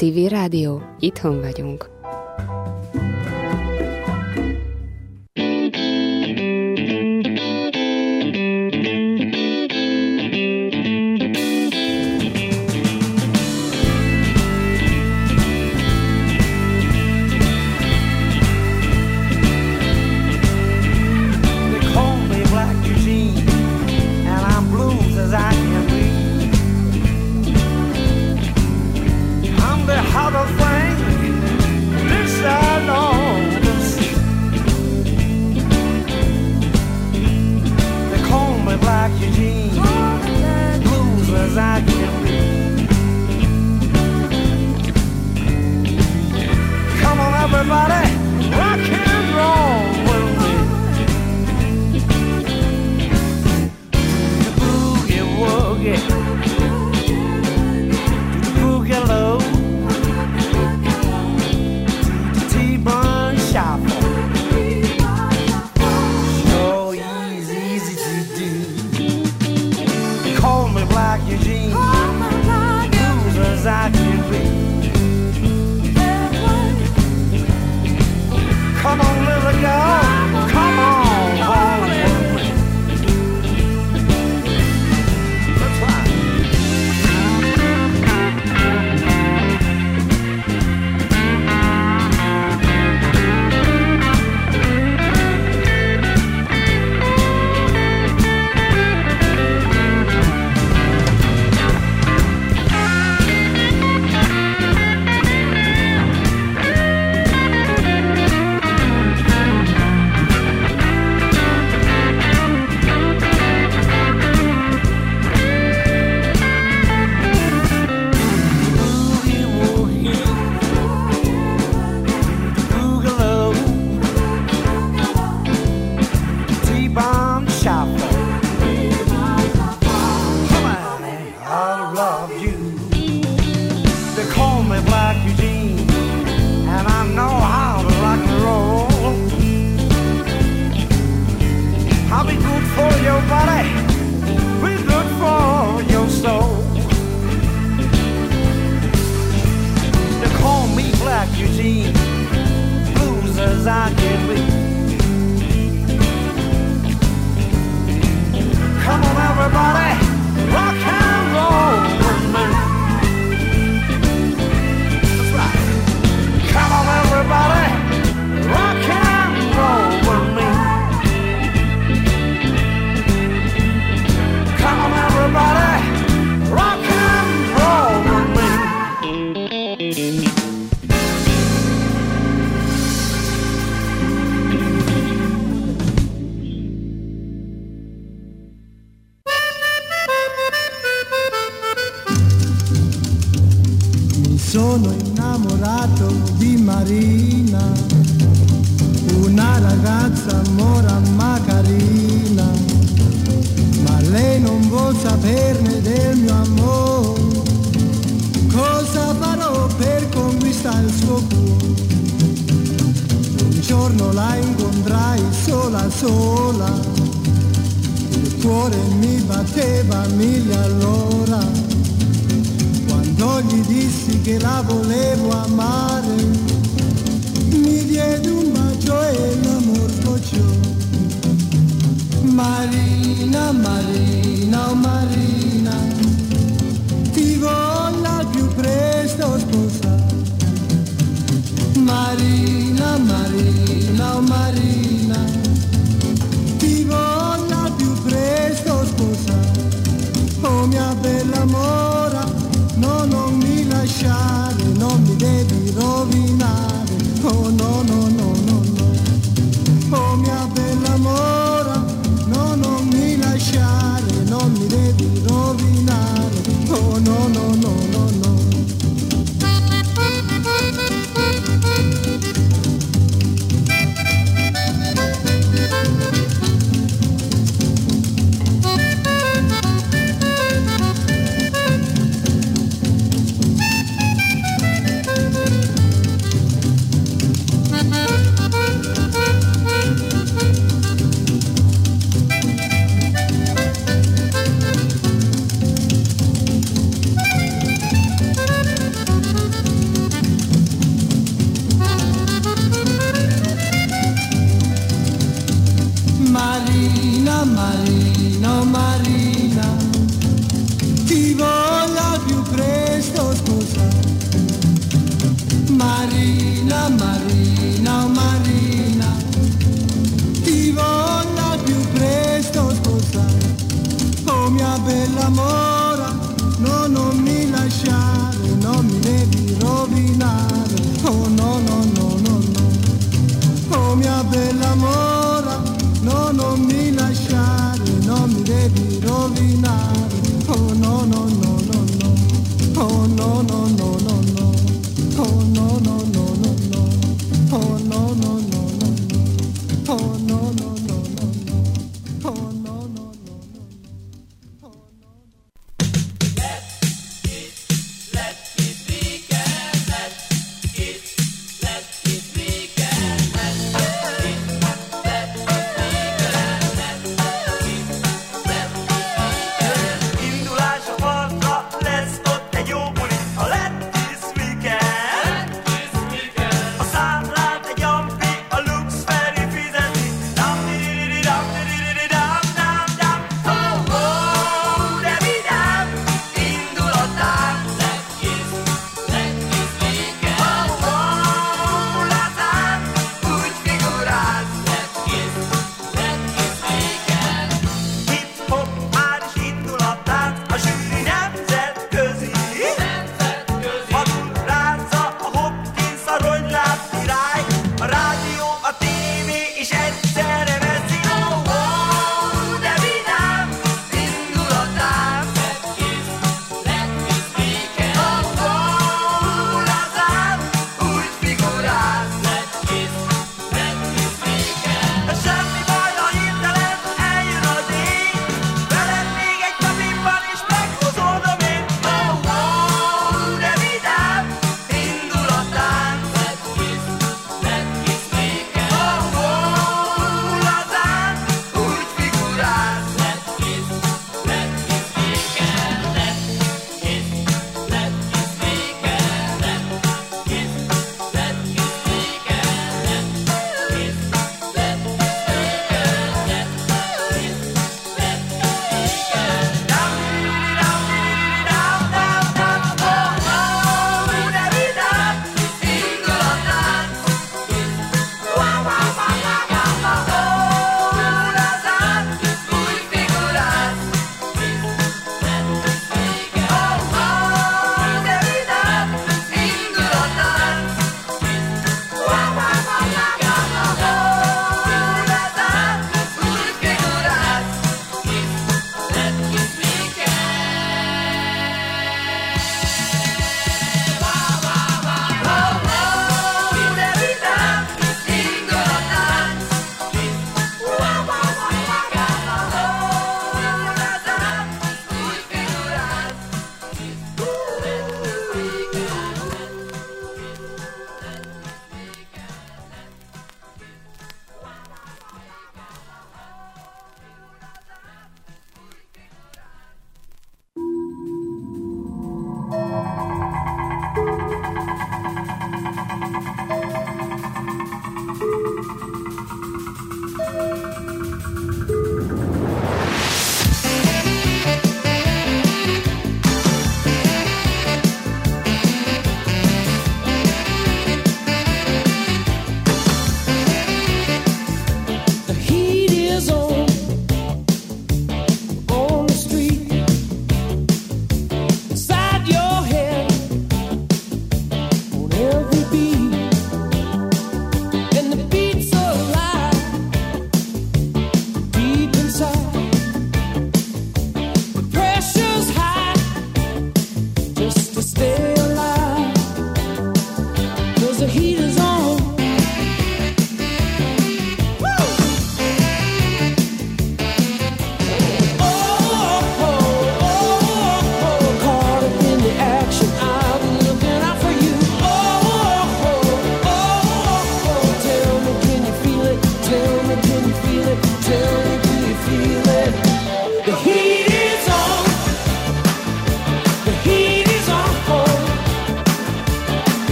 Civil Rádió, itthon vagyunk. Sono innamorato di Marina, una ragazza mora ma carina, ma lei non vuol saperne del mio amore. Cosa farò per conquistare il suo cuore? Un giorno la incontrai sola sola, il cuore mi batteva a mille all'ora. Quando gli dissi che la volevo amare, mi diede un bacio e l'amor scocciò. Marina, Marina, oh Marina, ti voglio al più presto sposare. Marina, Marina, oh Marina, ti voglio al più presto sposare. Oh mia bella mora, no, non mi lasciare, non mi devi rovinare, oh no, no, no, no, no. Oh mia bella mora, no, non mi lasciare, non mi devi rovinare.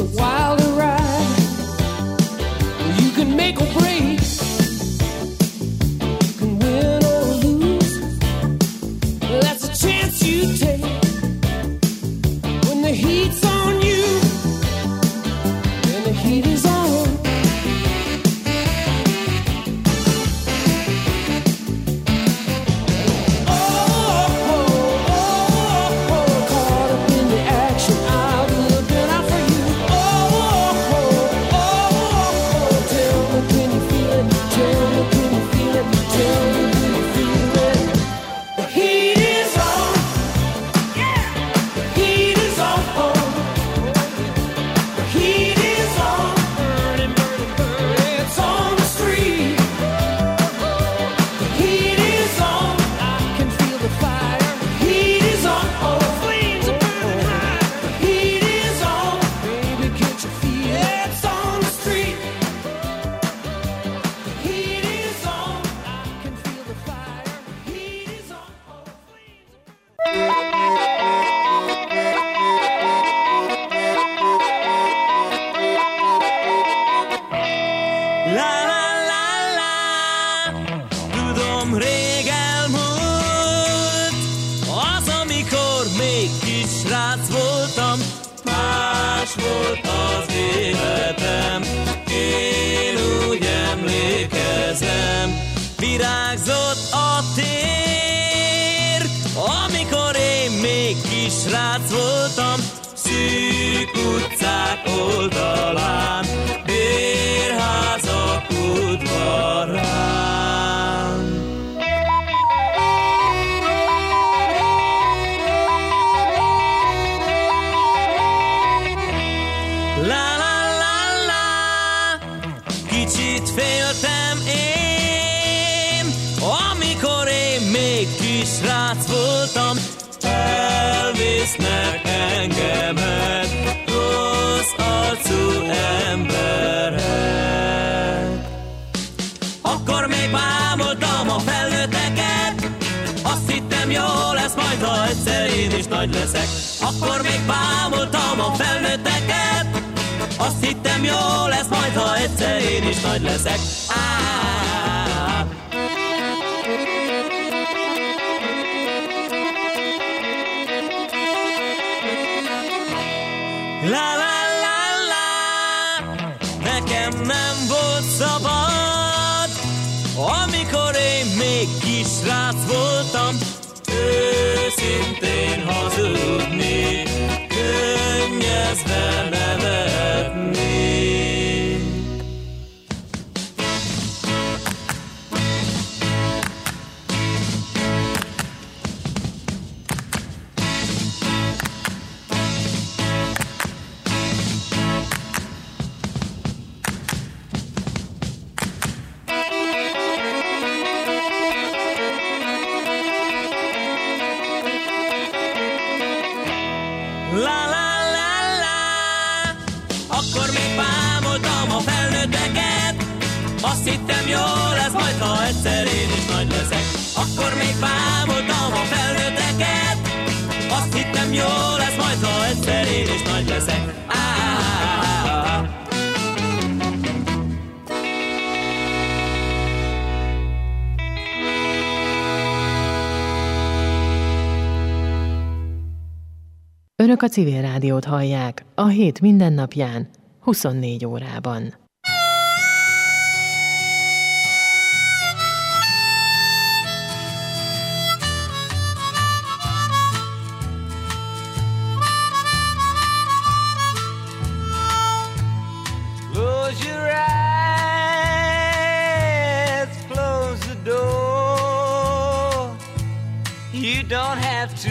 a wild ride. You can make or break, you can win or lose. That's a chance you take when the heat's on you and the heat is on. Virágzott a tér, amikor én még kisrác voltam, szűk utcák oldalán, bérházak udvarán. La la la la, kicsit féltem én, amikor én még kisrác voltam, elvisznek engemet rossz arcú emberek. Akkor még bámultam a felnőtteket, azt hittem jó lesz majd, ha egyszer én is nagy leszek. Akkor még bámultam a felnőtteket, azt hittem jó lesz majd, ha egyszer én is nagy leszek. La la la la, nekem nem volt szabad, amikor én még kisrác voltam, őszintén hazudni, könnyezve nevetni. La la la la, akkor még bámultam a felnőtteket, azt hittem jó lesz majd, ha egyszer én is nagy leszek. Akkor még bámultam a felnőtteket, azt hittem jó lesz majd, ha egyszer én is nagy leszek. Önök a Civil Rádiót hallják a hét mindennapján, 24 órában. Close your eyes, close the door. You don't have to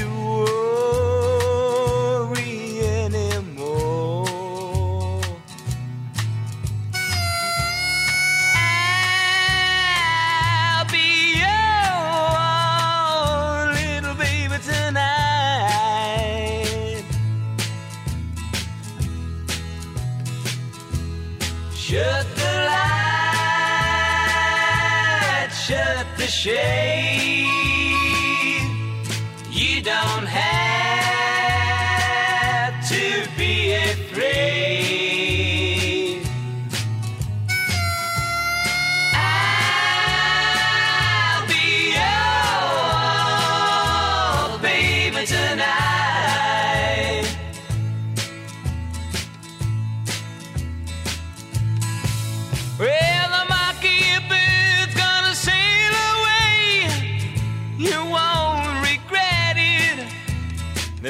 worry anymore. I'll be your little baby tonight. Shut the light, shut the shade. You don't have to be afraid.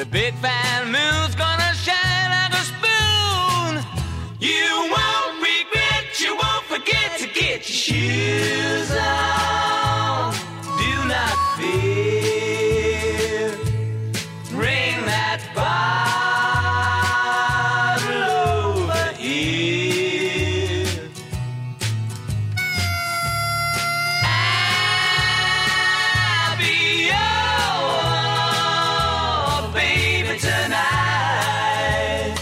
The big fat moon's gonna shine like a spoon. You won't regret, you won't forget to get your shoes on. Do not fear. Ring that bottle over here. I'll be your baby tonight.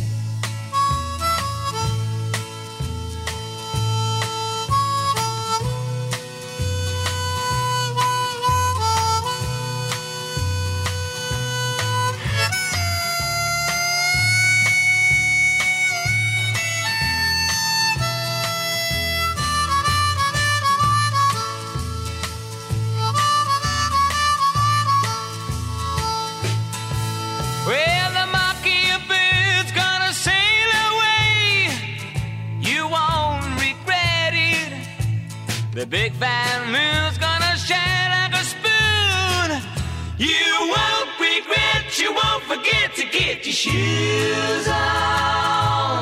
Well, the mockingbird's gonna sail away. You won't regret it. The big fat moon's gonna shine like a spoon. You won't regret, you won't forget to get your shoes on.